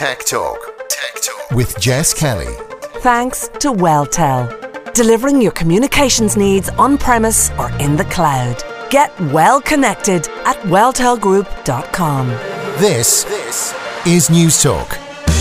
Tech Talk with Jess Kelly. Thanks to WellTel, delivering your communications needs on-premise or in the cloud. Get well connected at welltelgroup.com. This is News Talk.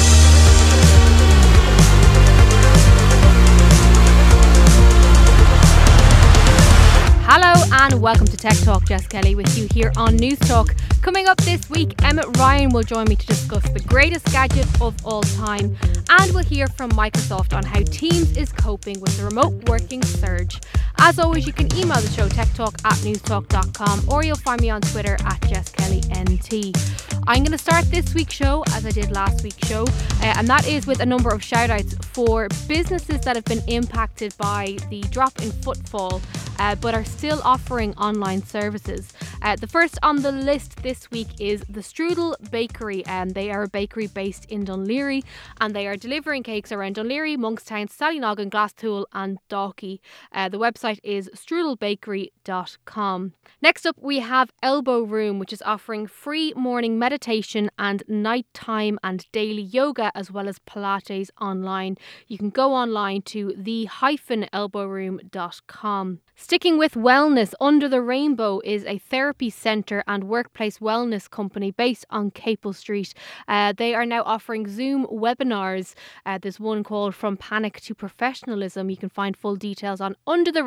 Hello and welcome to Tech Talk. Jess Kelly with you here on News Talk. Coming up this week, Emmett Ryan will join me to discuss the greatest gadget of all time, and we'll hear from Microsoft on how Teams is coping with the remote working surge. As always, you can email the show techtalk@newstalk.com, or you'll find me on Twitter @JessKellyNT. I'm going to start this week's show as I did last week's show, and that is with a number of shout outs for businesses that have been impacted by the drop in footfall but are still offering online services. The first on the list this week is the Strudel Bakery. They are a bakery based in Dunleary, and they are delivering cakes around Dunleary, Monkstown, Sallynoggin, Glasstool and Dalkey. The website is strudelbakery.com. Next up, we have Elbow Room, which is offering free morning meditation and nighttime and daily yoga, as well as Pilates online. You can go online to the-elbowroom.com. Sticking with wellness, Under the Rainbow is a therapy centre and workplace wellness company based on Capel Street. They are now offering Zoom webinars. There's one called From Panic to Professionalism. You can find full details on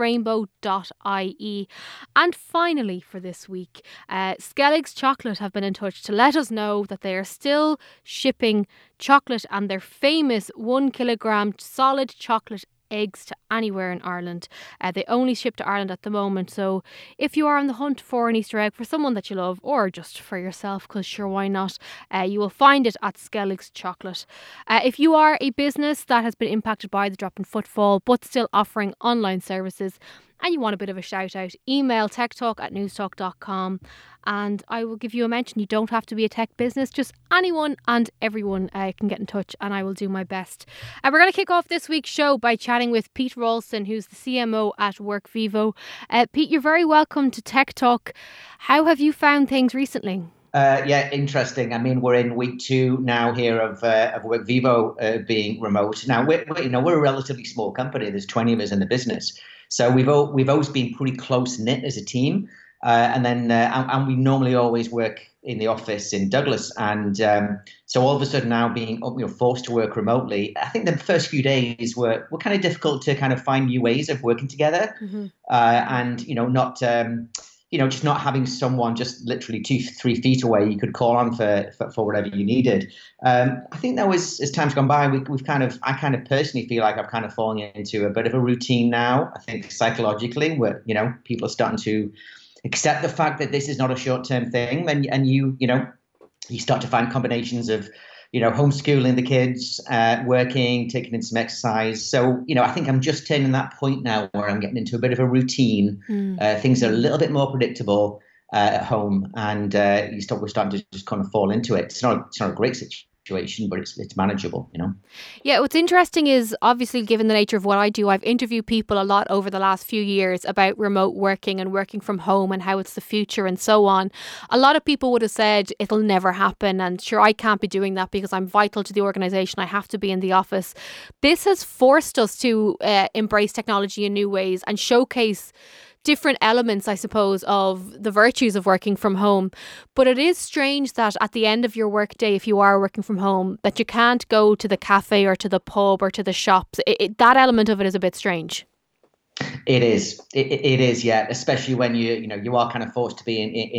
undertherainbow.ie. And finally for this week, Skellig's Chocolate have been in touch to let us know that they are still shipping chocolate and their famous 1 kilogram solid chocolate eggs to anywhere in Ireland. They only ship to Ireland at the moment, so if you are on the hunt for an Easter egg for someone that you love, or just for yourself, because sure, why not, you will find it at Skellig's Chocolate. If you are a business that has been impacted by the drop in footfall but still offering online services and you want a bit of a shout out, email techtalk@newstalk.com and I will give you a mention. You don't have to be a tech business, just anyone and everyone can get in touch and I will do my best. We're going to kick off this week's show by chatting with Pete Ralston, who's the CMO at WorkVivo. Pete, you're very welcome to Tech Talk. How have you found things recently? Yeah, interesting. I mean, we're in week 2 now here of WorkVivo being remote. Now, we're a relatively small company. There's 20 of us in the business. So we've always been pretty close knit as a team, and we normally always work in the office in Douglas, and so all of a sudden now being forced to work remotely. I think the first few days were kind of difficult to kind of find new ways of working together, and not. Just not having someone just literally 2-3 feet away you could call on for whatever you needed. I think that was, as time's gone by, I kind of personally feel like I've kind of fallen into a bit of a routine now. I think psychologically, where people are starting to accept the fact that this is not a short-term thing, and you start to find combinations of homeschooling the kids, working, taking in some exercise. So, I think I'm just turning that point now where I'm getting into a bit of a routine. Things are a little bit more predictable at home, and we're starting to just kind of fall into it. It's not a great situation, but it's manageable, Yeah, what's interesting is, obviously, given the nature of what I do, I've interviewed people a lot over the last few years about remote working and working from home and how it's the future and so on. A lot of people would have said it'll never happen, and sure, I can't be doing that because I'm vital to the organisation. I have to be in the office. This has forced us to embrace technology in new ways and showcase different elements, I suppose, of the virtues of working from home. But it is strange that at the end of your workday, if you are working from home, that you can't go to the cafe or to the pub or to the shops. That element of it is a bit strange. It is. It is, yeah. Especially when you are kind of forced to be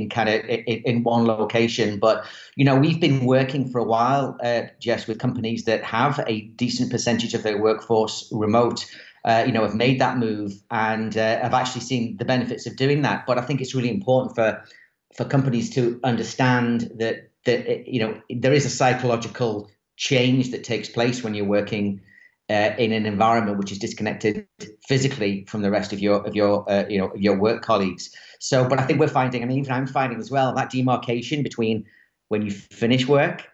in one location. But we've been working for a while, Jess, with companies that have a decent percentage of their workforce remote. Have made that move and have actually seen the benefits of doing that. But I think it's really important for companies to understand that there is a psychological change that takes place when you're working in an environment which is disconnected physically from the rest of your work colleagues. So, but I think we're finding, and even I'm finding as well, that demarcation between when you finish work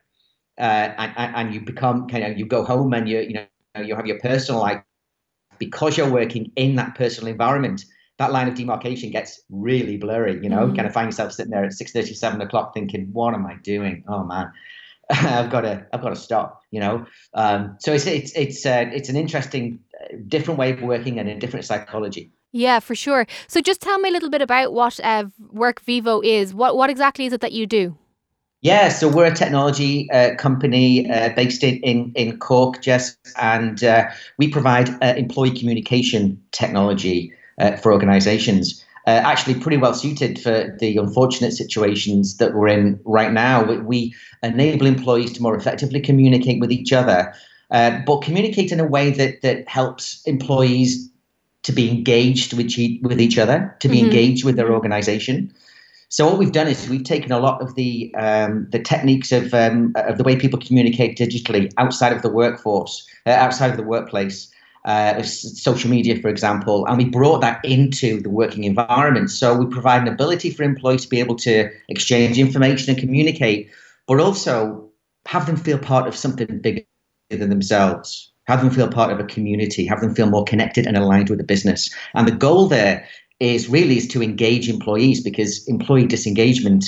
and you become you go home and you have your personal life. Because you're working in that personal environment, that line of demarcation gets really blurry, kind of find yourself sitting there at 6:30, 7 o'clock thinking, what am I doing? Oh, man. I've got to stop. So it's an interesting, different way of working and a different psychology. Yeah, for sure. So just tell me a little bit about what WorkVivo is. What exactly is it that you do? Yeah, so we're a technology company based in Cork, Jess, and we provide employee communication technology for organisations. Actually, pretty well suited for the unfortunate situations that we're in right now. We enable employees to more effectively communicate with each other, but communicate in a way that helps employees to be engaged with each other, to be engaged with their organisation. So what we've done is we've taken a lot of the techniques of the way people communicate digitally outside of the workforce, outside of the workplace, social media, for example, and we brought that into the working environment. So we provide an ability for employees to be able to exchange information and communicate, but also have them feel part of something bigger than themselves. Have them feel part of a community. Have them feel more connected and aligned with the business. And the goal there is to engage employees, because employee disengagement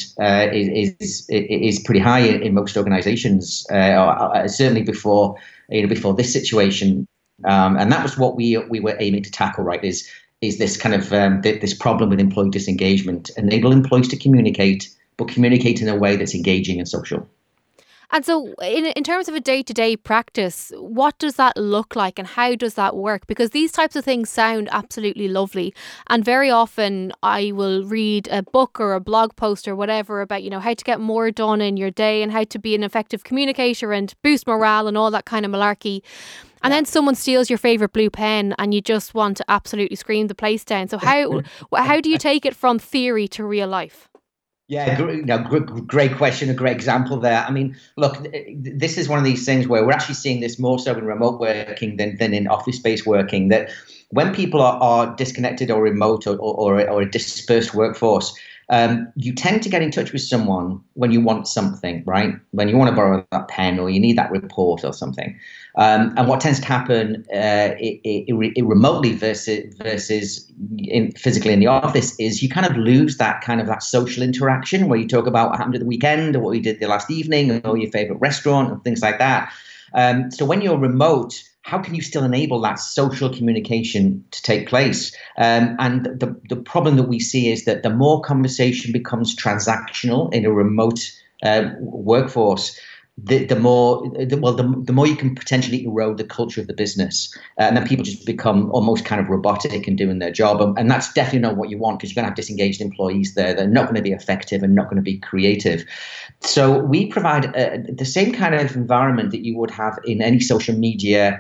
is pretty high in most organizations, certainly before this situation. And that was what we were aiming to tackle, right? Is this kind of this problem with employee disengagement, enable employees to communicate, but communicate in a way that's engaging and social. And so in terms of a day-to-day practice, what does that look like and how does that work? Because these types of things sound absolutely lovely. And very often I will read a book or a blog post or whatever about, how to get more done in your day and how to be an effective communicator and boost morale and all that kind of malarkey. And then someone steals your favourite blue pen and you just want to absolutely scream the place down. So how do you take it from theory to real life? Yeah, great question, a great example there. I mean, look, this is one of these things where we're actually seeing this more so in remote working than in office-based working, that when people are disconnected or remote or a dispersed workforce, you tend to get in touch with someone when you want something, right? When you want to borrow that pen or you need that report or something. And what tends to happen remotely versus physically in the office is you kind of lose that social interaction where you talk about what happened at the weekend or what you did the last evening or your favorite restaurant and things like that. So when you're remote, how can you still enable that social communication to take place? And the problem that we see is that the more conversation becomes transactional in a remote workforce, the more you can potentially erode the culture of the business, and then people just become almost kind of robotic in doing their job, and that's definitely not what you want, because you're going to have disengaged employees there. They're not going to be effective and not going to be creative. So we provide the same kind of environment that you would have in any social media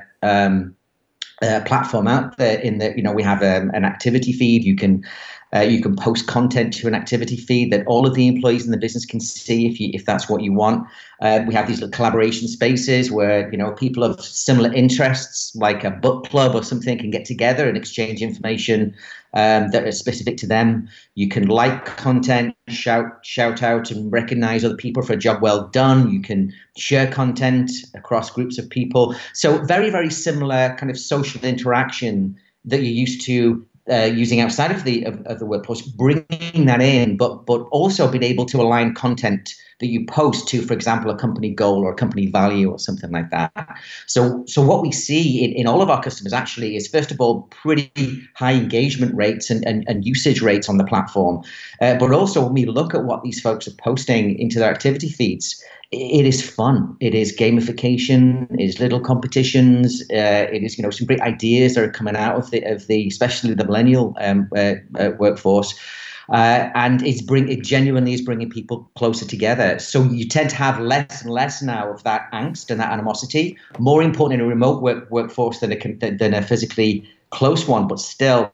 platform out there. In that, we have an activity feed. You can post content to an activity feed that all of the employees in the business can see if that's what you want. We have these little collaboration spaces where people of similar interests, like a book club or something, can get together and exchange information that are specific to them. You can like content, shout out and recognize other people for a job well done. You can share content across groups of people. So very, very similar kind of social interaction that you're used to using outside of the workforce, bringing that in, but also being able to align content that you post to, for example, a company goal or a company value or something like that. So what we see in all of our customers actually is, first of all, pretty high engagement rates and usage rates on the platform. But also when we look at what these folks are posting into their activity feeds, it is fun. It is gamification. It is little competitions. It is, some great ideas that are coming out of the especially the millennial workforce, and it genuinely is bringing people closer together. So you tend to have less and less now of that angst and that animosity. More important in a remote workforce than a physically close one, but still.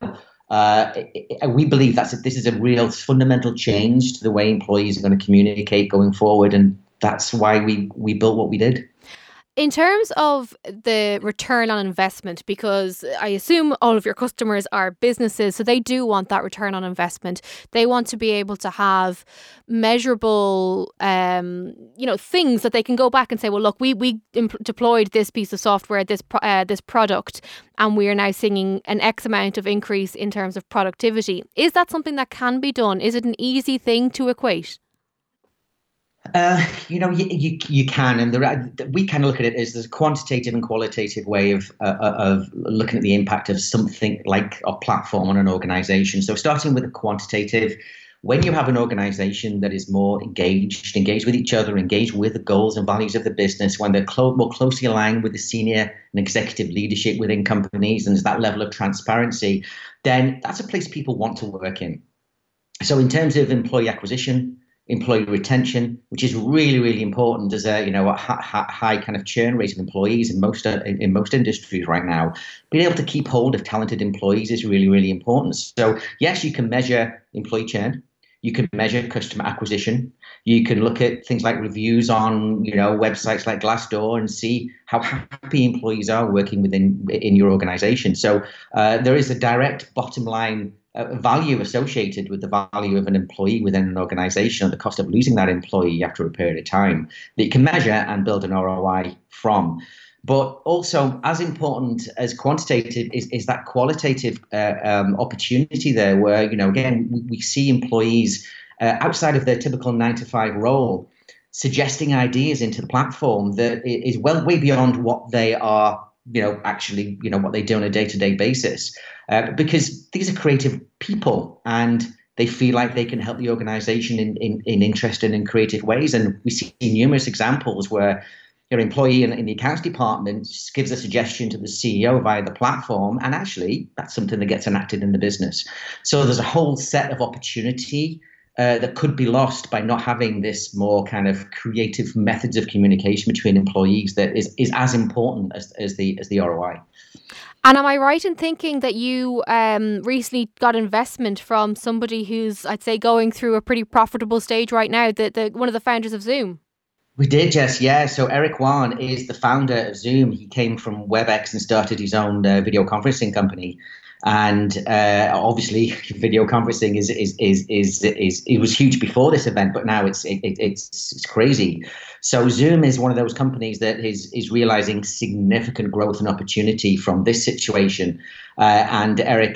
We believe this is a real fundamental change to the way employees are going to communicate going forward, and that's why we built what we did. In terms of the return on investment, because I assume all of your customers are businesses, so they do want that return on investment. They want to be able to have measurable, things that they can go back and say, well, look, we deployed this piece of software, this product, and we are now seeing an X amount of increase in terms of productivity. Is that something that can be done? Is it an easy thing to equate? You can, and we kind of look at it as there's a quantitative and qualitative way of looking at the impact of something like a platform on an organization. So starting with the quantitative, when you have an organization that is more engaged with each other, engaged with the goals and values of the business, when they're more closely aligned with the senior and executive leadership within companies, and there's that level of transparency, then that's a place people want to work in. So in terms of employee acquisition, employee retention, which is really, really important. There's a high kind of churn rate of employees in most industries right now. Being able to keep hold of talented employees is really, really important. So yes, you can measure employee churn. You can measure customer acquisition. You can look at things like reviews on, websites like Glassdoor and see how happy employees are working in your organization. So there is a direct bottom line value associated with the value of an employee within an organization and the cost of losing that employee after a period of time that you can measure and build an ROI from. But also, as important as quantitative is that qualitative opportunity there where, again, we see employees outside of their typical 9-to-5 role suggesting ideas into the platform that is way beyond what they are, what they do on a day-to-day basis. Because these are creative people and they feel like they can help the organization in interesting and creative ways. And we see numerous examples where your employee in the accounts department gives a suggestion to the CEO via the platform, and actually that's something that gets enacted in the business. So there's a whole set of opportunity that could be lost by not having this more kind of creative methods of communication between employees that is as important as the ROI. And am I right in thinking that you recently got investment from somebody who's, I'd say, going through a pretty profitable stage right now, one of the founders of Zoom? We did, Jess. Yeah. So Eric Yuan is the founder of Zoom. He came from WebEx and started his own video conferencing company. And obviously, video conferencing it was huge before this event, but now it's crazy. So Zoom is one of those companies that is realizing significant growth and opportunity from this situation. And Eric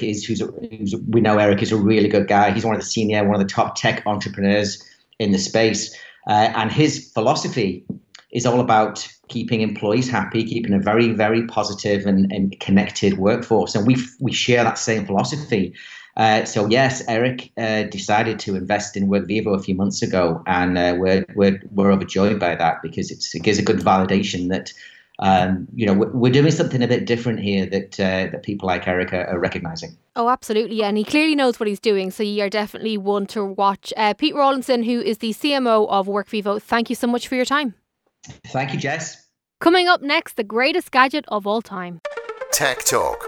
we know Eric is a really good guy. He's one of the top tech entrepreneurs in the space. And his philosophy is all about keeping employees happy, keeping a very, very positive and connected workforce. And we share that same philosophy. So yes, Eric decided to invest in WorkVivo a few months ago, and we're overjoyed by that because it gives a good validation that we're doing something a bit different here that people like Eric are recognizing. Oh, absolutely. Yeah. And he clearly knows what he's doing. So you are definitely one to watch. Pete Rawlinson, who is the CMO of WorkVivo, thank you so much for your time. Thank you, Jess. Coming up next, the greatest gadget of all time. Tech Talk.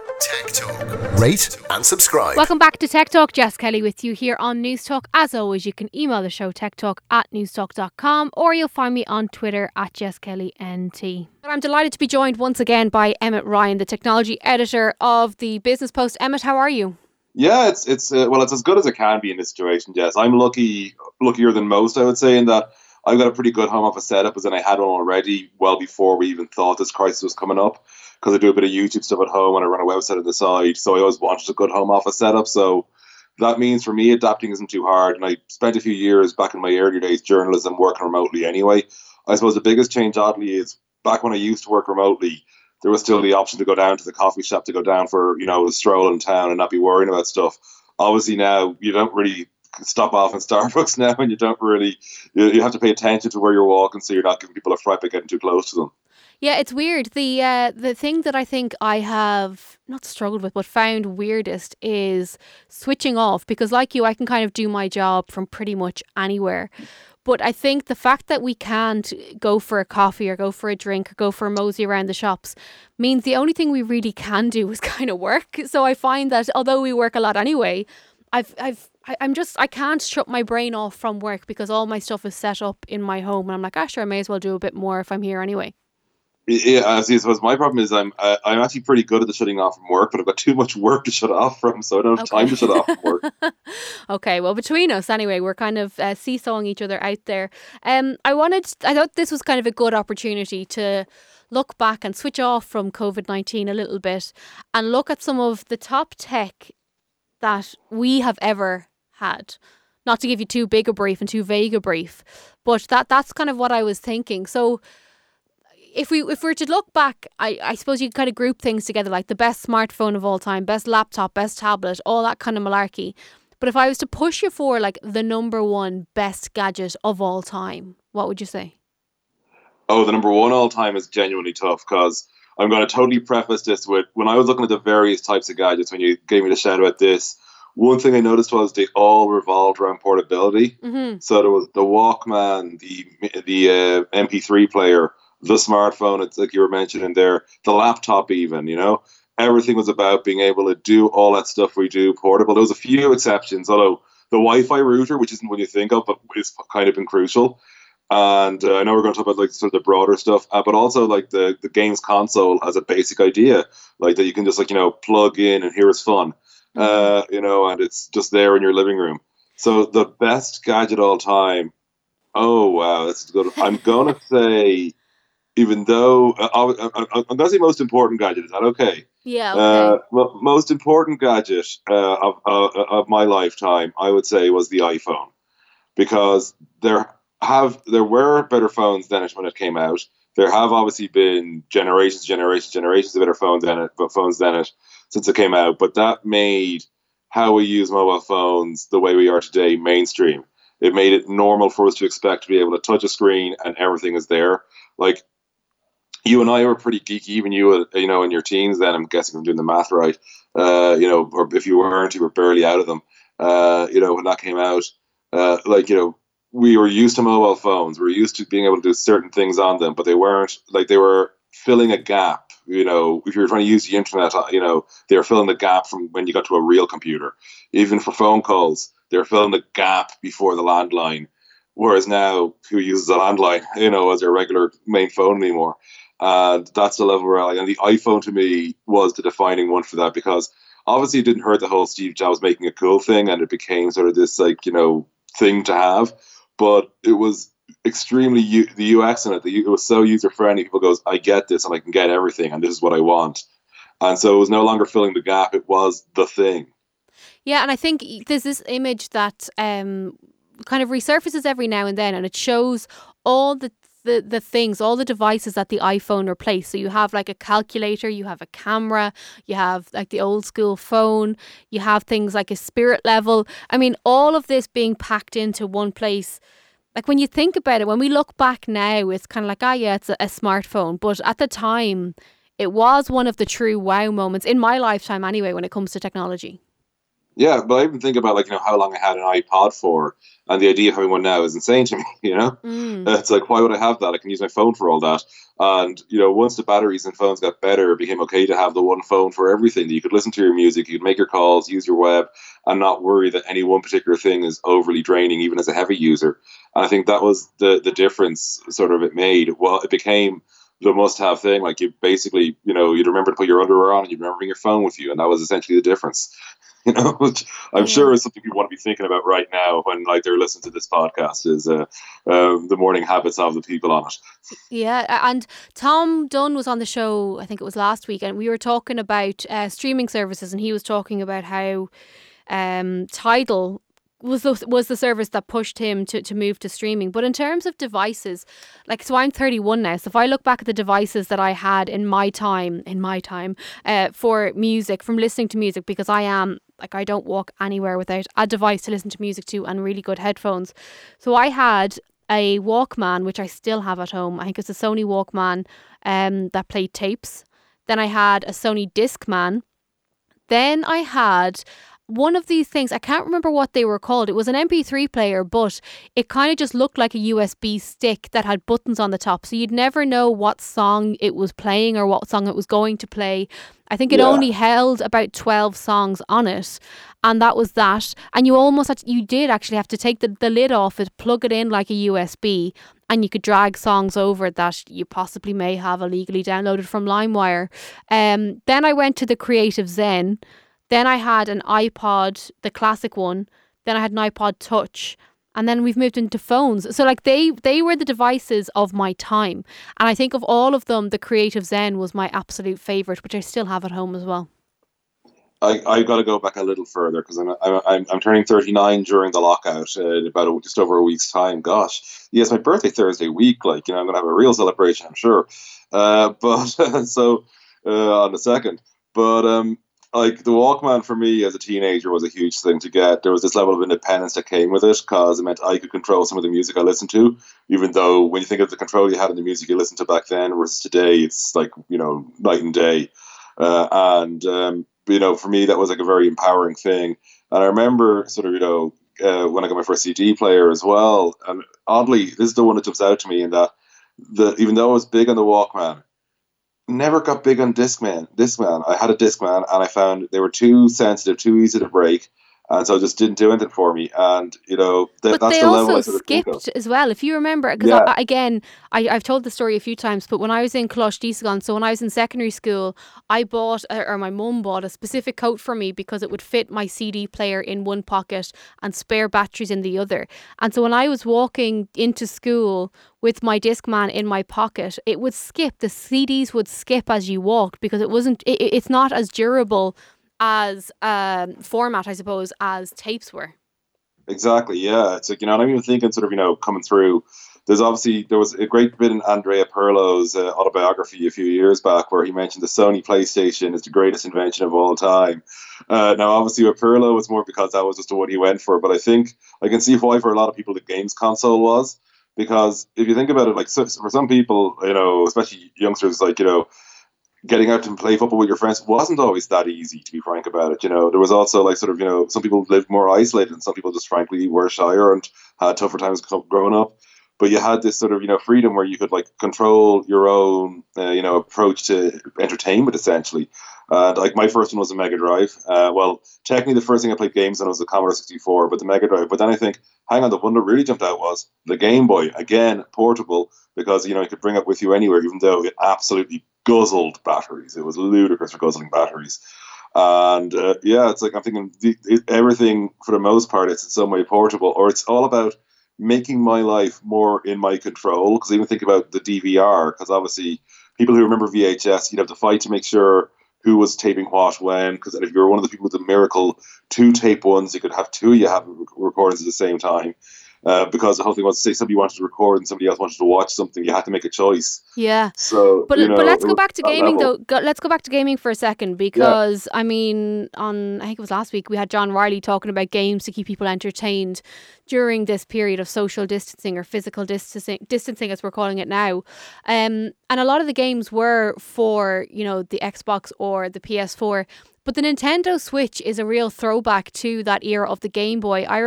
Rate and subscribe. Welcome back to Tech Talk. Jess Kelly with you here on News Talk. As always, you can email the show techtalk@newstalk.com, or you'll find me on Twitter @JessKellyNT. I'm delighted to be joined once again by Emmett Ryan, the technology editor of the Business Post. Emmett, how are you? Yeah, it's as good as it can be in this situation, Jess. I'm luckier than most, I would say, in that I've got a pretty good home office setup, as in I had one already well before we even thought this crisis was coming up, because I do a bit of YouTube stuff at home and I run a website on the side. So I always wanted a good home office setup. So that means for me, adapting isn't too hard. And I spent a few years back in my earlier days, journalism, working remotely anyway. I suppose the biggest change, oddly, is back when I used to work remotely, there was still the option to go down to the coffee shop, to go down for, a stroll in town and not be worrying about stuff. Obviously now you don't really stop off in Starbucks now, and you don't really, you have to pay attention to where you're walking so you're not giving people a fright by getting too close to them. Yeah, it's weird. The thing that I think I have not struggled with but found weirdest is switching off, because like you, I can kind of do my job from pretty much anywhere. But I think the fact that we can't go for a coffee or go for a drink or go for a mosey around the shops means the only thing we really can do is kind of work. So I find that although we work a lot anyway, I can't shut my brain off from work because all my stuff is set up in my home, and I'm like, sure, I may as well do a bit more if I'm here anyway. Yeah, I suppose my problem is I'm actually pretty good at the shutting off from work, but I've got too much work to shut off from, so I don't have time to shut off from work. Okay, well, between us anyway, we're kind of seesawing each other out there. I thought this was kind of a good opportunity to look back and switch off from COVID-19 a little bit and look at some of the top tech that we have ever had. not to give you too big a brief and too vague a brief, but that's kind of what I was thinking. So if we were to look back, I suppose you could kind of group things together, like the best smartphone of all time, best laptop, best tablet, all that kind of malarkey. But if I was to push you for like the number one best gadget of all time, what would you say? Oh, the number one all time is genuinely tough, because I'm going to totally preface this with, when I was looking at the various types of gadgets, when you gave me the shout about this, one thing I noticed was they all revolved around portability. Mm-hmm. So there was the Walkman, the MP3 player, the smartphone, it's like you were mentioning there, the laptop even, everything was about being able to do all that stuff we do portable. There was a few exceptions, although the Wi-Fi router, which isn't what you think of, but it's kind of been crucial. And I know we're going to talk about like sort of the broader stuff, but also like the games console as a basic idea, like that you can just like, plug in and here is fun, and it's just there in your living room. So the best gadget all time. Oh, wow. That's good. I'm going to say, even though I'm going to say most important gadget. Is that okay? Yeah. Okay. Well, most important gadget of my lifetime, I would say, was the iPhone, because there were better phones than it when it came out. There have obviously been generations of better phones than it since it came out. But that made how we use mobile phones the way we are today mainstream. It made it normal for us to expect to be able to touch a screen and everything is there. Like, you and I were pretty geeky, even you, in your teens then, I'm guessing I'm doing the math right, or if you weren't, you were barely out of them, when that came out. We were used to mobile phones. We were used to being able to do certain things on them, but they weren't, like, they were filling a gap. If you were trying to use the internet, they were filling the gap from when you got to a real computer. Even for phone calls, they were filling the gap before the landline. Whereas now, who uses a landline, as their regular main phone anymore? And that's the level we're at. And the iPhone, to me, was the defining one for that, because obviously it didn't hurt the whole Steve Jobs making a cool thing, and it became sort of this, like, thing to have. But it was extremely, the UX in it, it was so user-friendly. People goes, I get this, and I can get everything, and this is what I want. And so it was no longer filling the gap. It was the thing. Yeah, and I think there's this image that kind of resurfaces every now and then, and it shows all the things, all the devices that the iPhone replaced. So you have like a calculator, you have a camera, you have like the old school phone, you have things like a spirit level. I mean, all of this being packed into one place. Like, when you think about it, when we look back now, it's kind of like, it's a smartphone. But at the time, it was one of the true wow moments in my lifetime anyway, when it comes to technology. Yeah, but I even think about, like, how long I had an iPod for, and the idea of having one now is insane to me, It's like, why would I have that? I can use my phone for all that. And, once the batteries in phones got better, it became okay to have the one phone for everything. You could listen to your music, you could make your calls, use your web, and not worry that any one particular thing is overly draining, even as a heavy user. And I think that was the difference sort of it made. Well, it became the must-have thing. Like, you basically, you'd remember to put your underwear on, and you'd remember bring your phone with you, and that was essentially the difference. Which I'm sure is something people want to be thinking about right now when, like, they're listening to this podcast, is the morning habits of the people on it. Yeah, and Tom Dunn was on the show, I think it was last week, and we were talking about streaming services, and he was talking about how Tidal was the service that pushed him to move to streaming. But in terms of devices, like, so I'm 31 now, so if I look back at the devices that I had in my time for music, from listening to music, because I don't walk anywhere without a device to listen to music to, and really good headphones. So I had a Walkman, which I still have at home. I think it's a Sony Walkman that played tapes. Then I had a Sony Discman. Then I had one of these things, I can't remember what they were called. It was an MP3 player, but it kind of just looked like a USB stick that had buttons on the top. So you'd never know what song it was playing or what song it was going to play. I think it only held about 12 songs on it. And that was that. And you did actually have to take the lid off it, plug it in like a USB, and you could drag songs over that you possibly may have illegally downloaded from LimeWire. Then I went to the Creative Zen. Then I had an iPod, the classic one. Then I had an iPod Touch. And then we've moved into phones. So, like, they were the devices of my time. And I think of all of them, the Creative Zen was my absolute favourite, which I still have at home as well. I got to go back a little further because I'm turning 39 during the lockout in about just over a week's time. Gosh, yes, my birthday Thursday week. Like, I'm going to have a real celebration, I'm sure. But so on the second, but like the Walkman for me as a teenager was a huge thing to get. There was this level of independence that came with it because it meant I could control some of the music I listened to, even though when you think of the control you had in the music you listened to back then versus today, it's like, night and day. For me, that was like a very empowering thing. And I remember sort of, when I got my first CD player as well. And oddly, this is the one that jumps out to me in that even though I was big on the Walkman, never got big on Discman. I had a Discman and I found they were too sensitive, too easy to break. And so it just didn't do anything for me. And, but that's they the level I also sort of think of. skipped as well, if you remember. Because, I've told the story a few times, but when I was in Closh Deasagan, so when I was in secondary school, I bought, or my mum bought a specific coat for me because it would fit my CD player in one pocket and spare batteries in the other. And so when I was walking into school with my Discman in my pocket, it would skip. The CDs would skip as you walked because it's not as durable as format, I suppose, as tapes were. Exactly, yeah. It's like, I'm even thinking sort of, coming through, there was a great bit in Andrea Pirlo's autobiography a few years back where he mentioned the Sony PlayStation is the greatest invention of all time. Now, obviously, with Pirlo, it's more because that was just the one he went for, but I think I can see why for a lot of people the games console was, because if you think about it, like, so for some people, especially youngsters, like, getting out to play football with your friends wasn't always that easy, to be frank about it. There was also like sort of, some people lived more isolated and some people just frankly were shyer and had tougher times growing up. But you had this sort of, freedom where you could like control your own, approach to entertainment essentially. Like my first one was a Mega Drive. Well, technically the first thing I played games on was the Commodore 64, but the Mega Drive. But then I think, hang on, the one that really jumped out was the Game Boy. Again, portable, because, you could bring it with you anywhere, even though it absolutely guzzled batteries. It was ludicrous for guzzling batteries. And it's like I'm thinking everything for the most part it's in some way portable, or it's all about making my life more in my control. Because even think about the DVR, because obviously people who remember VHS, you'd have to fight to make sure who was taping what when, because if you were one of the people with the miracle 2 tape ones, you could have 2 you have recordings at the same time. Because the whole thing was, say somebody wanted to record and somebody else wanted to watch something, you had to make a choice. Yeah. So, but let's go back to gaming though. Let's go back to gaming for a second, because I mean, I think it was last week we had John Riley talking about games to keep people entertained during this period of social distancing, or physical distancing as we're calling it now. And a lot of the games were for, the Xbox or the PS4. But the Nintendo Switch is a real throwback to that era of the Game Boy. I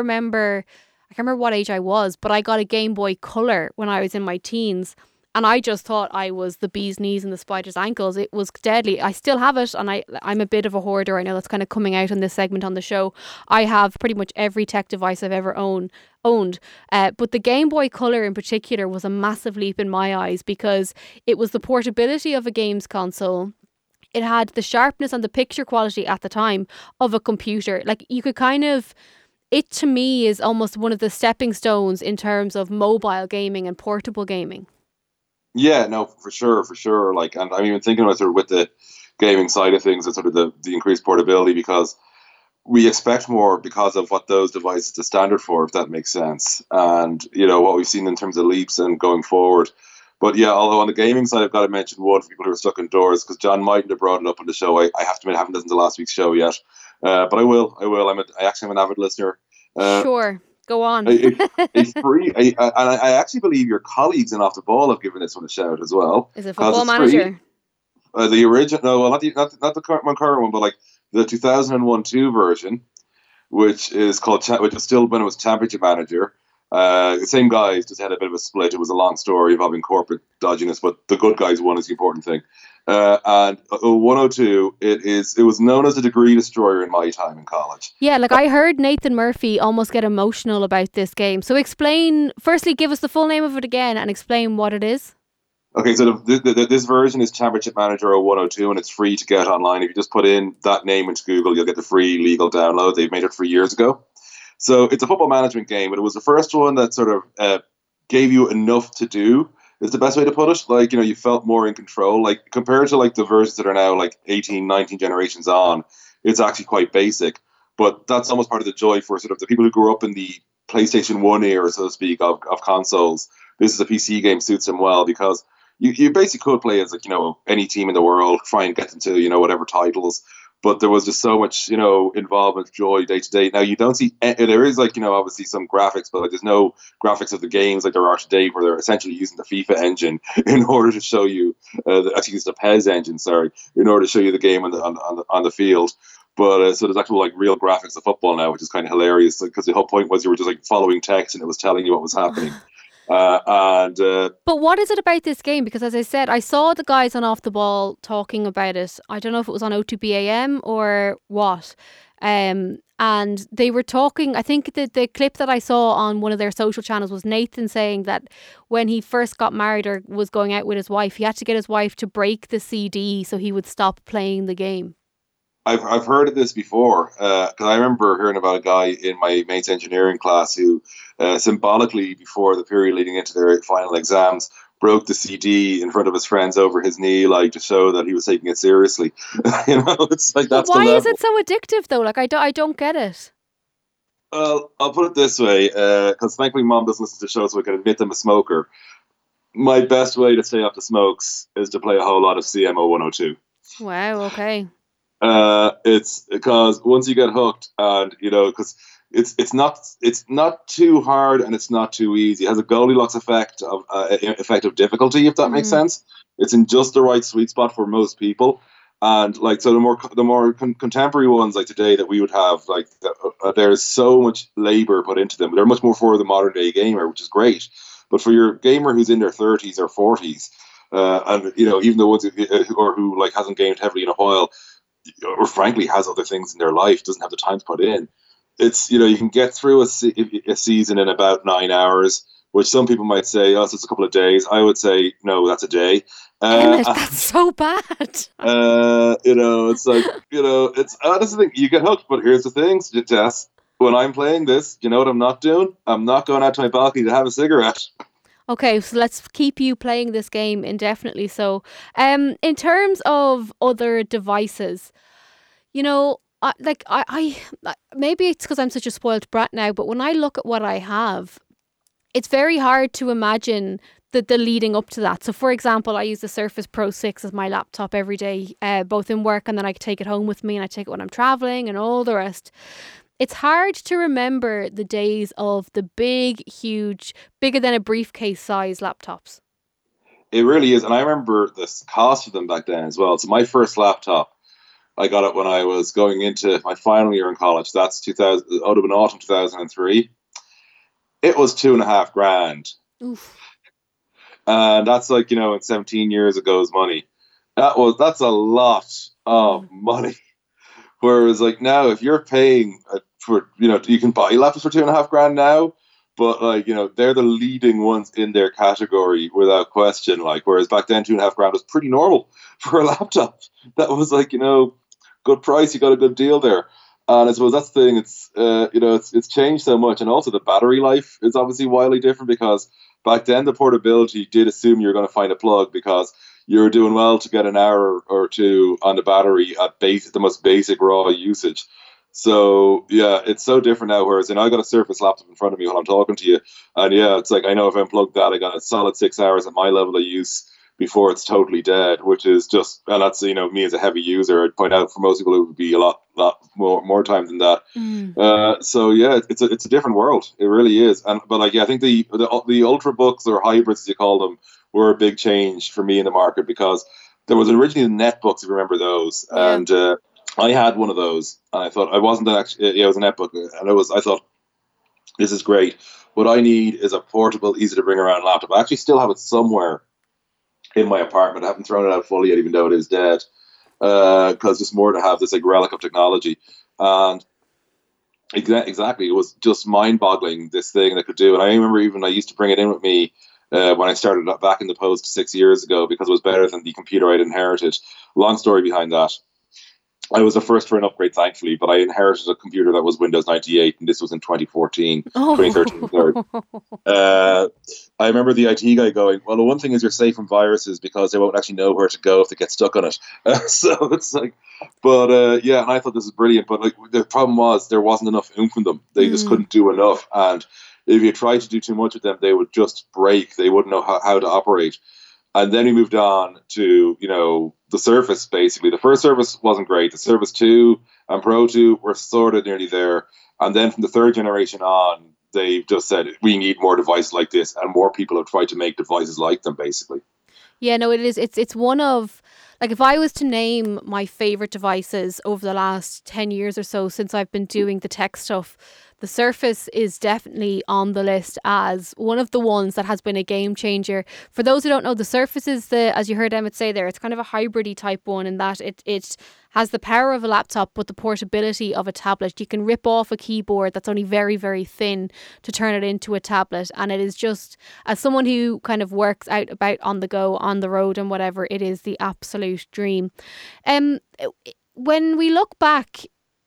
can't remember what age I was, but I got a Game Boy Color when I was in my teens. And I just thought I was the bee's knees and the spider's ankles. It was deadly. I still have it, and I'm a bit of a hoarder. I know that's kind of coming out in this segment on the show. I have pretty much every tech device I've ever owned. But the Game Boy Color in particular was a massive leap in my eyes, because it was the portability of a games console. It had the sharpness and the picture quality at the time of a computer. Like, you could kind of... It, to me, is almost one of the stepping stones in terms of mobile gaming and portable gaming. Yeah, no, for sure. Like, and I'm even thinking about sort of with the gaming side of things and sort of the increased portability, because we expect more because of what those devices are standard for, if that makes sense. And, what we've seen in terms of leaps and going forward. But yeah, although on the gaming side, I've got to mention one for people who are stuck indoors, because John mightn't have brought it up on the show. I have to admit, I haven't listened to last week's show yet. But I will. I actually am an avid listener. Sure. Go on. I actually believe your colleagues in Off the Ball have given this one a shout as well. Is it Football Manager? The original, no, well, not the current one, but like the 2001-2 version, which is still when it was Championship Manager. The same guys just had a bit of a split. It was a long story involving corporate dodginess, but the good guys won is the important thing. And 102, it was known as a degree destroyer in my time in college. Yeah, like I heard Nathan Murphy almost get emotional about this game. So firstly, give us the full name of it again and explain what it is. Okay, so this version is Championship Manager 102, and it's free to get online. If you just put in that name into Google, you'll get the free legal download. They've made it 3 years ago. So it's a football management game, but it was the first one that sort of gave you enough to do, is the best way to put it. Like, you felt more in control. Like, compared to like the versions that are now like 18, 19 generations on, it's actually quite basic. But that's almost part of the joy for sort of the people who grew up in the PlayStation 1 era, so to speak, of consoles. This is a PC game, suits them well, because you basically could play as, like, you know, any team in the world, try and get into, you know, whatever titles. But there was just so much, you know, involvement, joy day to day. Now, you don't see, there is, like, you know, obviously some graphics, but like there's no graphics of the games like there are today, where they're essentially using the FIFA engine in order to show you, actually it's the PES engine, sorry, in order to show you the game on the field. But so there's actual, like, real graphics of football now, which is kind of hilarious, because the whole point was you were just, like, following text and it was telling you what was happening. But what is it about this game? Because, as I said, I saw the guys on Off the Ball talking about it. I don't know if it was on O2BAM or what. And they were talking, I think the clip that I saw on one of their social channels was Nathan saying that when he first got married or was going out with his wife, he had to get his wife to break the CD so he would stop playing the game. I've heard of this before, because I remember hearing about a guy in my mate's engineering class who, symbolically, before the period leading into their final exams, broke the CD in front of his friends over his knee, like, to show that he was taking it seriously. You know, it's like, that's but why the level. is it so addictive though? Like, I don't get it. Well, I'll put it this way, because thankfully Mom doesn't listen to the show, so I can admit I'm a smoker. My best way to stay off the smokes is to play a whole lot of CMO 102. Wow. Okay. It's because once you get hooked, and, you know, because it's not too hard and it's not too easy. It has a Goldilocks effect of difficulty, if that makes sense. It's in just the right sweet spot for most people. And, like, so the more contemporary ones, like today, that we would have, like, there's so much labor put into them. They're much more for the modern day gamer, which is great. But for your gamer who's in their 30s or 40s, and, you know, even the ones who like hasn't gamed heavily in a while, or frankly has other things in their life, doesn't have the time to put in, it's, you know, you can get through a season in about 9 hours, which some people might say, oh, so it's a couple of days. I would say, no, that's a day. Emmett, that's so bad. You know, it's like, you know, it's that's the thing. You get hooked, but here's the thing, Jess. When I'm playing this, you know what I'm not doing? I'm not going out to my balcony to have a cigarette. Okay, so let's keep you playing this game indefinitely. So, in terms of other devices, you know, I maybe it's because I'm such a spoiled brat now, but when I look at what I have, it's very hard to imagine the leading up to that. So, for example, I use the Surface Pro 6 as my laptop every day, both in work, and then I take it home with me, and I take it when I'm traveling and all the rest. It's hard to remember the days of the big, huge, bigger than a briefcase size laptops. It really is. And I remember the cost of them back then as well. So my first laptop, I got it when I was going into my final year in college. That's 2000. It would have been autumn 2003. It was $2,500. Oof. And that's, like, you know, in 17 years ago's money. That's a lot of money. Whereas, like, now, if you're paying for, you know, you can buy laptops for $2,500 now, but, like, you know, they're the leading ones in their category without question. Like, whereas back then, $2,500 was pretty normal for a laptop. That was, like, you know, good price. You got a good deal there. And I suppose that's the thing. It's you know, it's changed so much, and also the battery life is obviously wildly different, because back then the portability did assume you're going to find a plug, because you were doing well to get an hour or two on the battery at the most basic raw usage. So yeah, it's so different now. Whereas, I got a Surface laptop in front of me while I'm talking to you, and yeah, it's like, I know if I unplug that, I got a solid 6 hours at my level of use before it's totally dead, which is just, and that's, you know, me as a heavy user, I'd point out for most people it would be a lot more time than that. So yeah, it's a different world. It really is. But like, yeah, I think the ultrabooks, or hybrids as you call them, were a big change for me in the market, because there was originally the netbooks, if you remember those, and I had one of those, and I thought, I wasn't actually, it was a netbook, and I thought, this is great. What I need is a portable, easy to bring around laptop. I actually still have it somewhere in my apartment. I haven't thrown it out fully yet, even though it is dead, because it's more to have this, like, relic of technology. And exactly, it was just mind-boggling, this thing that could do. And I remember I used to bring it in with me when I started back in the post 6 years ago, because it was better than the computer I'd inherited. Long story behind that. I was the first for an upgrade, thankfully, but I inherited a computer that was Windows 98, and this was in 2014, 2013. I remember the IT guy going, well, the one thing is you're safe from viruses because they won't actually know where to go if they get stuck on it. So it's like, but yeah, and I thought this was brilliant. But like the problem was there wasn't enough oomph in them. They just couldn't do enough. And if you tried to do too much with them, they would just break. They wouldn't know how to operate. And then we moved on to, the Surface, basically. The first Surface wasn't great. The Surface 2 and Pro 2 were sort of nearly there. And then from the third generation on, they've just said, we need more devices like this. And more people have tried to make devices like them, basically. Yeah, no, it is. It's one of, like, if I was to name my favourite devices over the last 10 years or so since I've been doing the tech stuff, the Surface is definitely on the list as one of the ones that has been a game changer. For those who don't know, the Surface is as you heard Emmett say there, it's kind of a hybrid-y type one in that it has the power of a laptop but the portability of a tablet. You can rip off a keyboard that's only very, very thin to turn it into a tablet. And it is just, as someone who kind of works out about on the go, on the road and whatever, it is the absolute dream. When we look back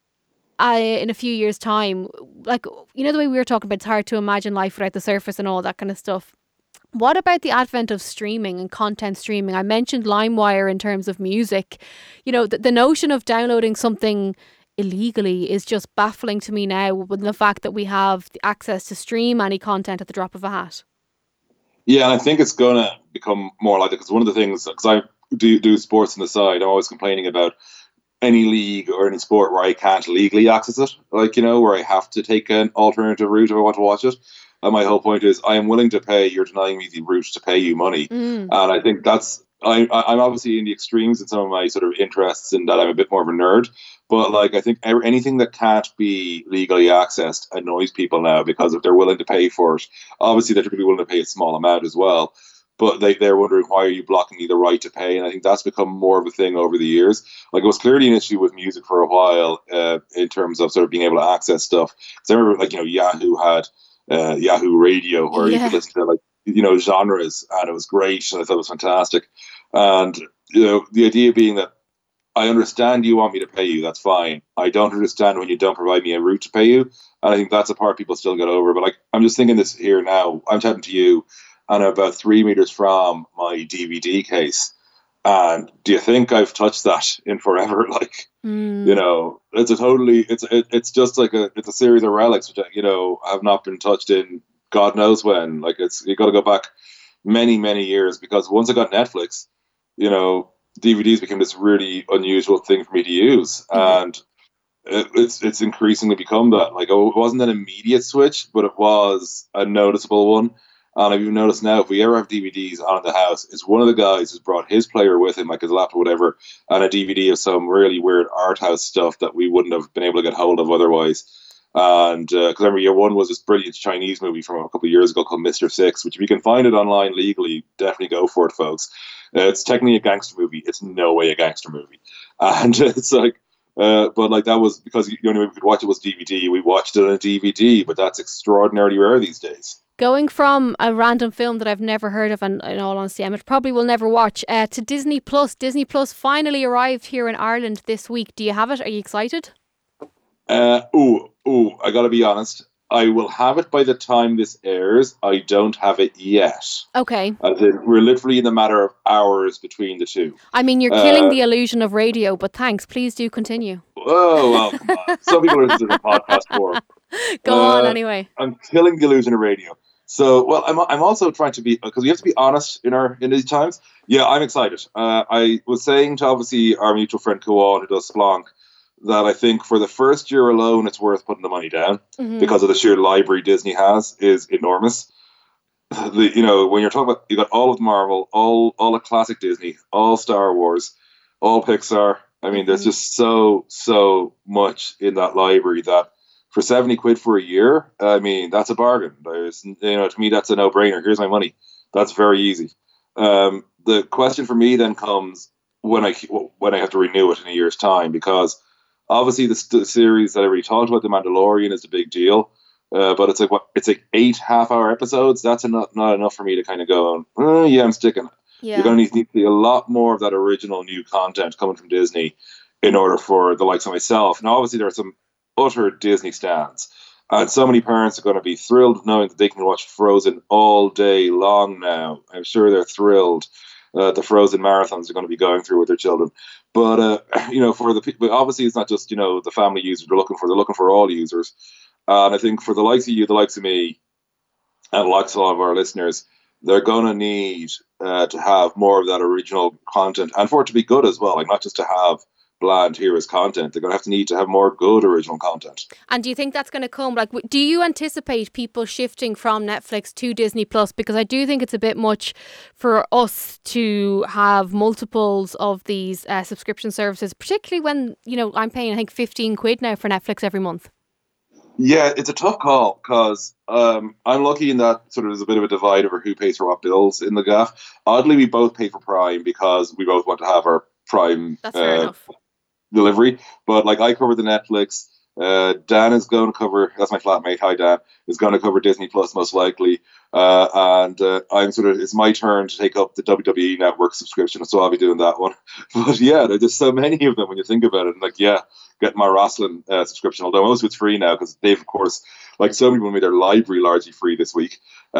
in a few years' time, like, the way we were talking about, it's hard to imagine life without the Surface and all that kind of stuff. What about the advent of streaming and content streaming? I mentioned LimeWire in terms of music. The notion of downloading something illegally is just baffling to me now, with the fact that we have the access to stream any content at the drop of a hat. Yeah, and I think it's going to become more like it, because one of the things, because I do sports on the side, I'm always complaining about any league or any sport where I can't legally access it, where I have to take an alternative route if I want to watch it. And my whole point is, I am willing to pay. You're denying me the route to pay you money. And I think that's, I'm obviously in the extremes in some of my sort of interests, in that I'm a bit more of a nerd. But like, I think anything that can't be legally accessed annoys people now, because if they're willing to pay for it, obviously they're typically willing to pay a small amount as well. But they're wondering, why are you blocking me the right to pay? And I think that's become more of a thing over the years. Like, it was clearly an issue with music for a while, in terms of sort of being able to access stuff. Because I remember, Yahoo had Yahoo Radio, where you could listen to genres, and it was great, and I thought it was fantastic. And the idea being that I understand you want me to pay you, that's fine. I don't understand when you don't provide me a route to pay you, and I think that's a part people still get over. But like, I'm just thinking this here now. I'm chatting to you, and I'm about 3 meters from my DVD case. And do you think I've touched that in forever? Like, it's just like it's a series of relics, which, have not been touched in God knows when. Like, you got to go back many, many years, because once I got Netflix, DVDs became this really unusual thing for me to use. And it's increasingly become that. Like, it wasn't an immediate switch, but it was a noticeable one. And I've even noticed now, if we ever have DVDs on in the house, it's one of the guys who's brought his player with him, like his laptop or whatever, and a DVD of some really weird art house stuff that we wouldn't have been able to get hold of otherwise. And because I remember year one was this brilliant Chinese movie from a couple of years ago called Mr. Six, which if you can find it online legally, definitely go for it, folks. It's technically a gangster movie. It's no way a gangster movie. And it's like, but like, that was because the only way we could watch it was DVD. We watched it on a DVD, but that's extraordinarily rare these days. Going from a random film that I've never heard of, and in all honesty, Emmett probably will never watch, to Disney Plus. Disney Plus finally arrived here in Ireland this week. Do you have it? Are you excited? I gotta be honest. I will have it by the time this airs. I don't have it yet. Okay. We're literally in the matter of hours between the two. I mean, you're killing the illusion of radio, but thanks. Please do continue. Oh, well, come on. Some people are listening to the podcast for. Go on anyway. I'm killing the illusion of radio. So, well, I'm also trying to be, because we have to be honest in these times. Yeah, I'm excited. I was saying to, obviously, our mutual friend Kuan, who does Splonk, that I think for the first year alone, it's worth putting the money down, because of the sheer library Disney has is enormous. When you're talking about, you got all of Marvel, all of classic Disney, all Star Wars, all Pixar. I mean, there's just so much in that library that, for 70 quid for a year, I mean, that's a bargain. To me, that's a no-brainer. Here's my money. That's very easy. The question for me then comes when I have to renew it in a year's time, because obviously the series that I already talked about, The Mandalorian, is a big deal. But it's like 8 half-hour episodes. That's not enough for me to kind of go, yeah, I'm sticking it. Yeah. You're going to need to see a lot more of that original new content coming from Disney in order for the likes of myself. Now, obviously, there are some utter Disney stans, And so many parents are going to be thrilled knowing that they can watch Frozen all day long now. I'm sure they're thrilled the Frozen marathons are going to be going through with their children. But, for the people, obviously it's not just, the family users they're looking for all users. And I think for the likes of you, the likes of me, and the likes of a lot of our listeners, they're going to need to have more of that original content, and for it to be good as well, like not just to have bland here is content. They're going to need to have more good original content. And do you think that's going to come? Like, do you anticipate people shifting from Netflix to Disney Plus? Because I do think it's a bit much for us to have multiples of these subscription services, particularly when, I'm paying, I think, 15 quid now for Netflix every month. Yeah, it's a tough call because I'm lucky in that sort of there's a bit of a divide over who pays for what bills in the gaff. Oddly, we both pay for Prime because we both want to have our Prime delivery. But like I cover the Netflix. Dan is going to cover, that's my flatmate, hi Dan, is going to cover Disney Plus most likely. And it's my turn to take up the WWE Network subscription, so I'll be doing that one. But yeah, there's just so many of them when you think about it. And get my wrestling subscription, although most of it's free now because they've, of course, like so many people, made their library largely free this week.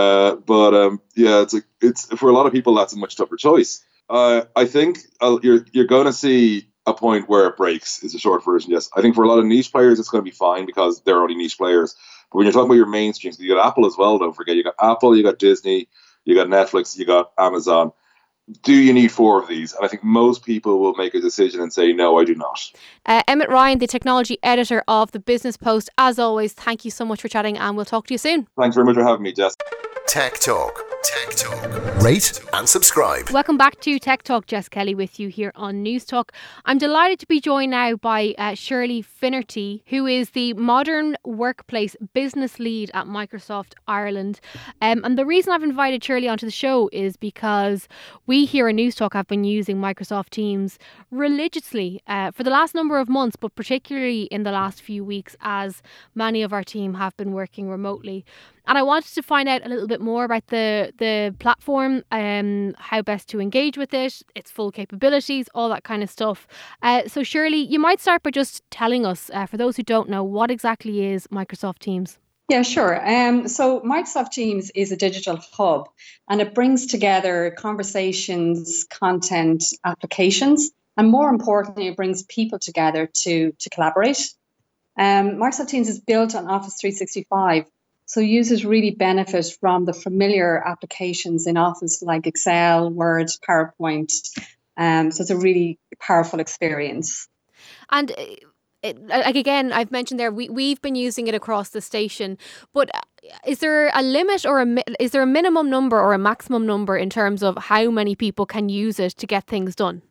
It's for a lot of people that's a much tougher choice. I think you're going to see a point where it breaks is the short version. Yes, I think for a lot of niche players it's going to be fine because they're only niche players. But when you're talking about your mainstreams, you got Apple as well. Don't forget, you got Apple, you got Disney, you got Netflix, you got Amazon. Do you need 4 of these? And I think most people will make a decision and say, no, I do not. Emmett Ryan, the technology editor of The Business Post. As always, thank you so much for chatting and we'll talk to you soon. Thanks very much for having me, Jess. Tech Talk. Tech Talk. Rate and subscribe. Welcome back to Tech Talk. Jess Kelly with you here on News Talk. I'm delighted to be joined now by Shirley Finnerty, who is the Modern Workplace Business Lead at Microsoft Ireland. And the reason I've invited Shirley onto the show is because we here at News Talk have been using Microsoft Teams religiously for the last number of months, but particularly in the last few weeks as many of our team have been working remotely. And I wanted to find out a little bit more about the platform, how best to engage with it, its full capabilities, all that kind of stuff. So Shirley, you might start by just telling us, for those who don't know, what exactly is Microsoft Teams? Yeah, sure. So Microsoft Teams is a digital hub and it brings together conversations, content, applications, and more importantly, it brings people together to collaborate. Microsoft Teams is built on Office 365. So users really benefit from the familiar applications in Office like Excel, Word, PowerPoint. So it's a really powerful experience. And again, I've mentioned there, we've been using it across the station, but is there a limit or is there a minimum number or a maximum number in terms of how many people can use it to get things done?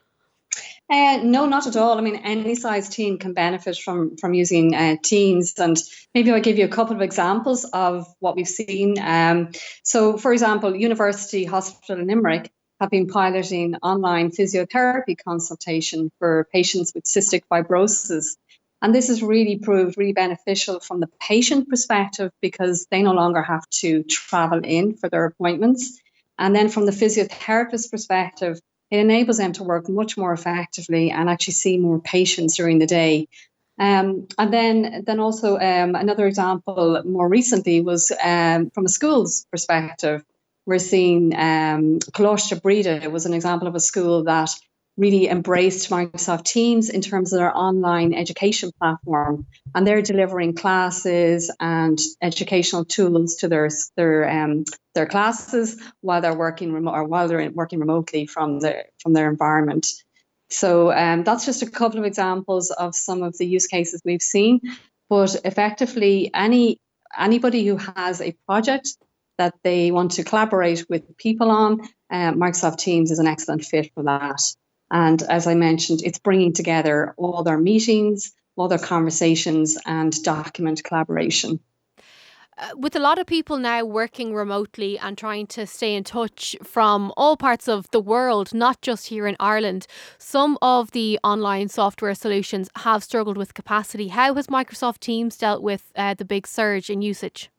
No, not at all. I mean, any size team can benefit from using Teams. And maybe I'll give you a couple of examples of what we've seen. So, for example, University Hospital in Limerick have been piloting online physiotherapy consultation for patients with cystic fibrosis. And this has really proved really beneficial from the patient perspective because they no longer have to travel in for their appointments. And then from the physiotherapist perspective, it enables them to work much more effectively and actually see more patients during the day. And then also another example more recently was from a school's perspective. We're seeing Coláiste Breda was an example of a school that really embraced Microsoft Teams in terms of their online education platform. And they're delivering classes and educational tools to their classes while they're working working remotely from their environment. So that's just a couple of examples of some of the use cases we've seen. But effectively, anybody who has a project that they want to collaborate with people on, Microsoft Teams is an excellent fit for that. And as I mentioned, it's bringing together all their meetings, all their conversations and document collaboration. With a lot of people now working remotely and trying to stay in touch from all parts of the world, not just here in Ireland, some of the online software solutions have struggled with capacity. How has Microsoft Teams dealt with the big surge in usage?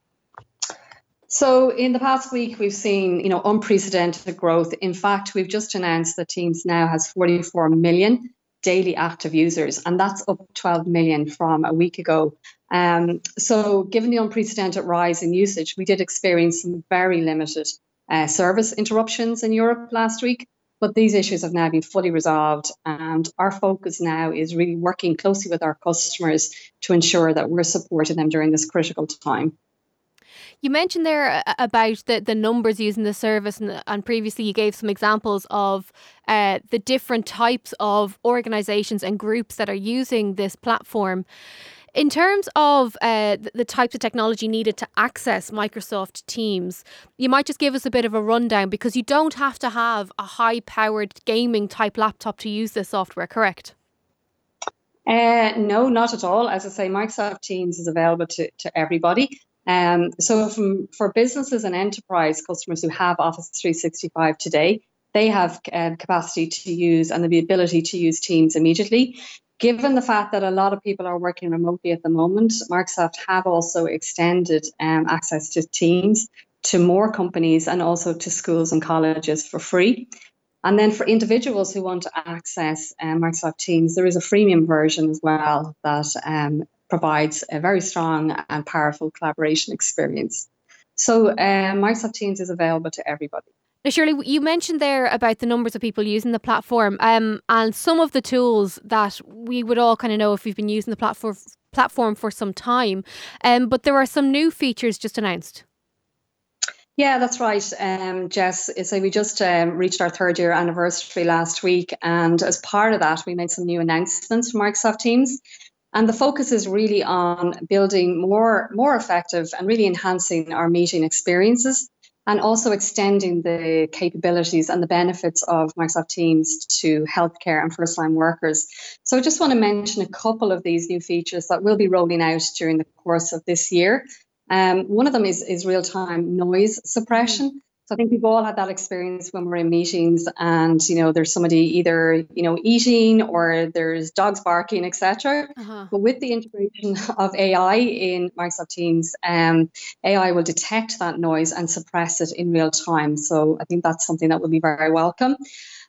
So in the past week, we've seen, unprecedented growth. In fact, we've just announced that Teams now has 44 million daily active users, and that's up 12 million from a week ago. So given the unprecedented rise in usage, we did experience some very limited service interruptions in Europe last week, but these issues have now been fully resolved, and our focus now is really working closely with our customers to ensure that we're supporting them during this critical time. You mentioned there about the numbers using the service, and previously you gave some examples of the different types of organisations and groups that are using this platform. In terms of the types of technology needed to access Microsoft Teams, you might just give us a bit of a rundown, because you don't have to have a high-powered gaming type laptop to use this software, correct? No, not at all. As I say, Microsoft Teams is available to everybody. So for businesses and enterprise customers who have Office 365 today, they have capacity to use and the ability to use Teams immediately. Given the fact that a lot of people are working remotely at the moment, Microsoft have also extended access to Teams to more companies and also to schools and colleges for free. And then for individuals who want to access Microsoft Teams, there is a freemium version as well that provides a very strong and powerful collaboration experience. So Microsoft Teams is available to everybody. Now, Shirley, you mentioned there about the numbers of people using the platform and some of the tools that we would all kind of know if we've been using the platform for some time. But there are some new features just announced. Yeah, that's right, Jess. So we just reached our 3rd year anniversary last week, and as part of that, we made some new announcements for Microsoft Teams. And the focus is really on building more effective and really enhancing our meeting experiences, and also extending the capabilities and the benefits of Microsoft Teams to healthcare and first-line workers. So I just want to mention a couple of these new features that we'll be rolling out during the course of this year. One of them is real-time noise suppression. So I think we've all had that experience when we're in meetings and, there's somebody either, eating or there's dogs barking, etc. But with the integration of AI in Microsoft Teams, AI will detect that noise and suppress it in real time. So I think that's something that will be very welcome.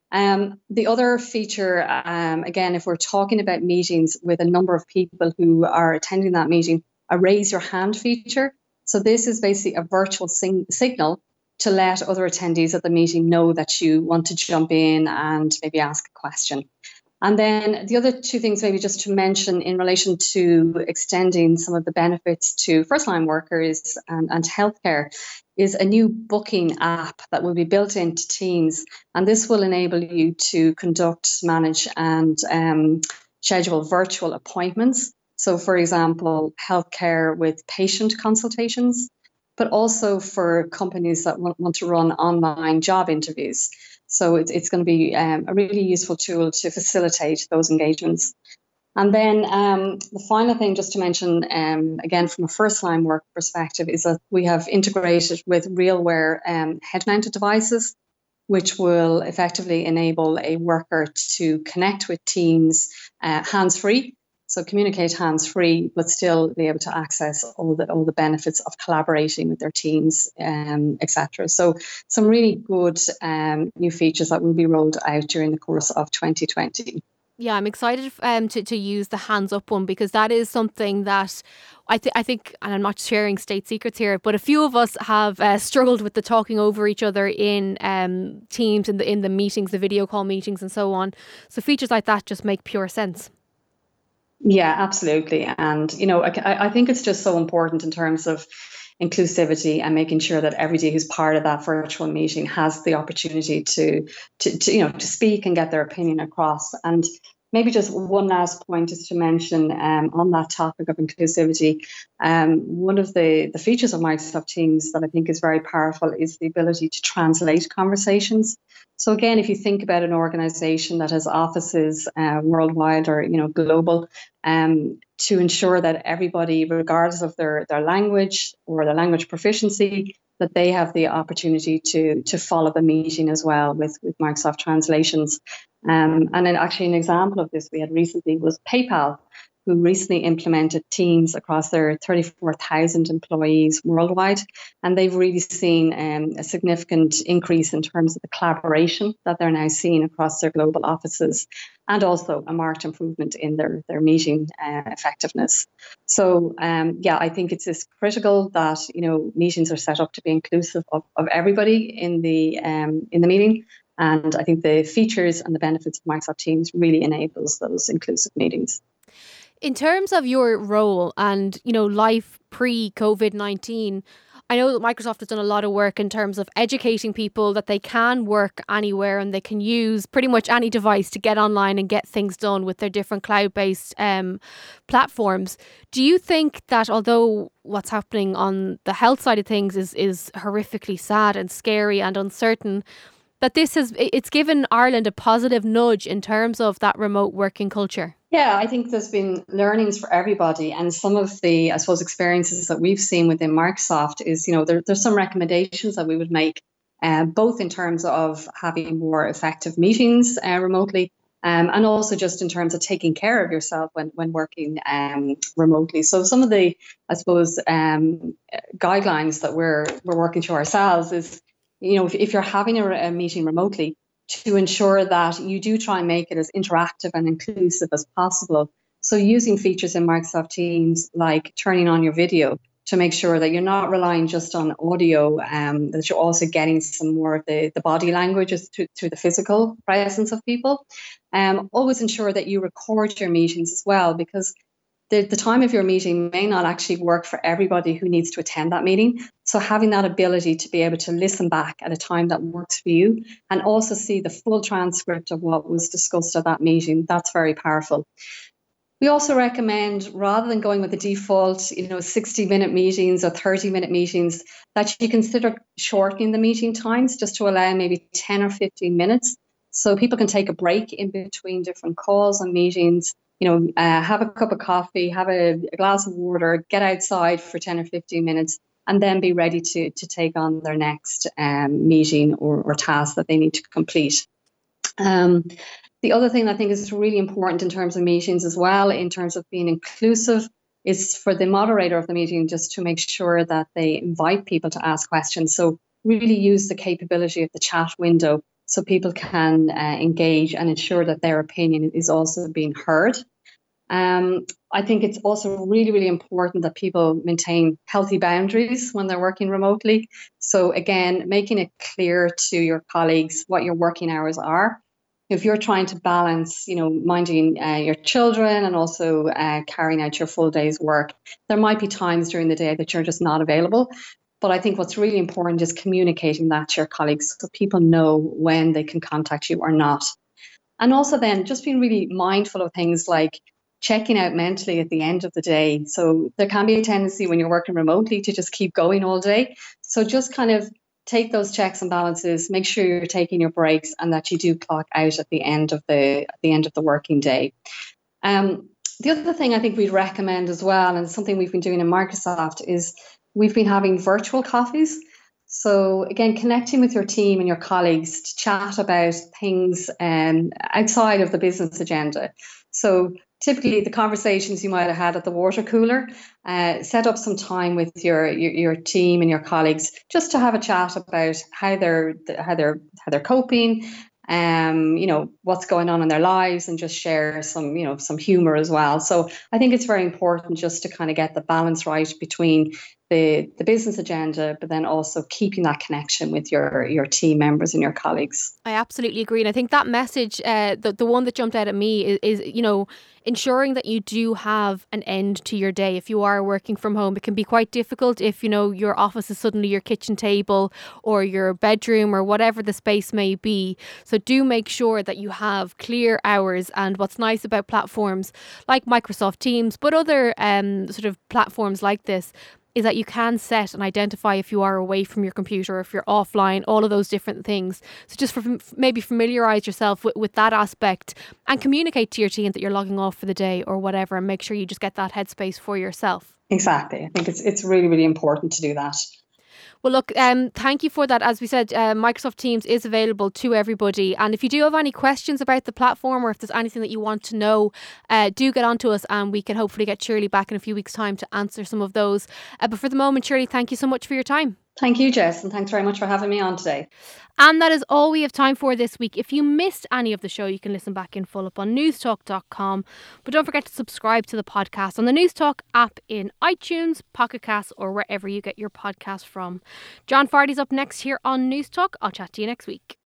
The other feature, again, if we're talking about meetings with a number of people who are attending that meeting, a raise your hand feature. So this is basically a virtual signal to let other attendees at the meeting know that you want to jump in and maybe ask a question. And then the other two things maybe just to mention in relation to extending some of the benefits to first-line workers and healthcare is a new booking app that will be built into Teams. And this will enable you to conduct, manage and schedule virtual appointments. So for example, healthcare with patient consultations, but also for companies that want to run online job interviews. So it's going to be a really useful tool to facilitate those engagements. And then the final thing just to mention, again, from a first-line work perspective, is that we have integrated with RealWear head-mounted devices, which will effectively enable a worker to connect with Teams hands-free. So communicate hands-free, but still be able to access all the benefits of collaborating with their teams, etc. So some really good new features that will be rolled out during the course of 2020. Yeah, I'm excited to use the hands-up one, because that is something that I think, and I'm not sharing state secrets here, but a few of us have struggled with the talking over each other in Teams, in the meetings, the video call meetings and so on. So features like that just make pure sense. Yeah, absolutely. And, I think it's just so important in terms of inclusivity and making sure that everybody who's part of that virtual meeting has the opportunity to speak and get their opinion across. And maybe just one last point is to mention on that topic of inclusivity, one of the features of Microsoft Teams that I think is very powerful is the ability to translate conversations. So again, if you think about an organization that has offices worldwide or global, to ensure that everybody, regardless of their language or their language proficiency, that they have the opportunity to follow the meeting as well with Microsoft translations. And then actually an example of this we had recently was PayPal, who recently implemented Teams across their 34,000 employees worldwide. And they've really seen a significant increase in terms of the collaboration that they're now seeing across their global offices, and also a marked improvement in their meeting effectiveness. So, I think it's critical that, meetings are set up to be inclusive of everybody in the meeting. And I think the features and the benefits of Microsoft Teams really enables those inclusive meetings. In terms of your role and, life pre-COVID-19, I know that Microsoft has done a lot of work in terms of educating people that they can work anywhere and they can use pretty much any device to get online and get things done with their different cloud-based platforms. Do you think that although what's happening on the health side of things is horrifically sad and scary and uncertain, that it's given Ireland a positive nudge in terms of that remote working culture? Yeah, I think there's been learnings for everybody. And some of the, I suppose, experiences that we've seen within Microsoft is, there's some recommendations that we would make, both in terms of having more effective meetings remotely, and also just in terms of taking care of yourself when working remotely. So some of the, I suppose, guidelines that we're working to ourselves is, if you're having a meeting remotely, to ensure that you do try and make it as interactive and inclusive as possible. So using features in Microsoft Teams like turning on your video to make sure that you're not relying just on audio, that you're also getting some more of the body language through the physical presence of people. Always ensure that you record your meetings as well, because the time of your meeting may not actually work for everybody who needs to attend that meeting. So having that ability to be able to listen back at a time that works for you and also see the full transcript of what was discussed at that meeting, that's very powerful. We also recommend, rather than going with the default, 60-minute meetings or 30-minute meetings, that you consider shortening the meeting times just to allow maybe 10 or 15 minutes. So people can take a break in between different calls and meetings, have a cup of coffee, have a glass of water, get outside for 10 or 15 minutes, and then be ready to take on their next meeting or task that they need to complete. The other thing I think is really important in terms of meetings as well, in terms of being inclusive, is for the moderator of the meeting just to make sure that they invite people to ask questions. So really use the capability of the chat window so people can engage and ensure that their opinion is also being heard. I think it's also really, really important that people maintain healthy boundaries when they're working remotely. So again, making it clear to your colleagues what your working hours are. If you're trying to balance, minding your children and also carrying out your full day's work, there might be times during the day that you're just not available. But I think what's really important is communicating that to your colleagues so people know when they can contact you or not. And also then just being really mindful of things like checking out mentally at the end of the day. So there can be a tendency when you're working remotely to just keep going all day. So just kind of take those checks and balances, make sure you're taking your breaks and that you do clock out at the end of the working day. The other thing I think we'd recommend as well, and something we've been doing in Microsoft, is we've been having virtual coffees. So again, connecting with your team and your colleagues to chat about things outside of the business agenda. So typically the conversations you might have had at the water cooler, set up some time with your team and your colleagues just to have a chat about how they're coping, what's going on in their lives, and just share some humor as well. So I think it's very important just to kind of get the balance right between the business agenda, but then also keeping that connection with your team members and your colleagues. I absolutely agree. And I think that message, the one that jumped out at me is ensuring that you do have an end to your day. If you are working from home, it can be quite difficult if, your office is suddenly your kitchen table or your bedroom or whatever the space may be. So do make sure that you have clear hours. And what's nice about platforms like Microsoft Teams, but other sort of platforms like this, is that you can set and identify if you are away from your computer, if you're offline, all of those different things. So just maybe familiarise yourself with that aspect and communicate to your team that you're logging off for the day or whatever, and make sure you just get that headspace for yourself. Exactly. I think it's really, really important to do that. Well, look, thank you for that. As we said, Microsoft Teams is available to everybody. And if you do have any questions about the platform, or if there's anything that you want to know, do get on to us, and we can hopefully get Shirley back in a few weeks' time to answer some of those. But for the moment, Shirley, thank you so much for your time. Thank you, Jess, and thanks very much for having me on today. And that is all we have time for this week. If you missed any of the show, you can listen back in full up on newstalk.com. But don't forget to subscribe to the podcast on the Newstalk app in iTunes, Pocket Casts, or wherever you get your podcast from. John Fardy's up next here on Newstalk. I'll chat to you next week.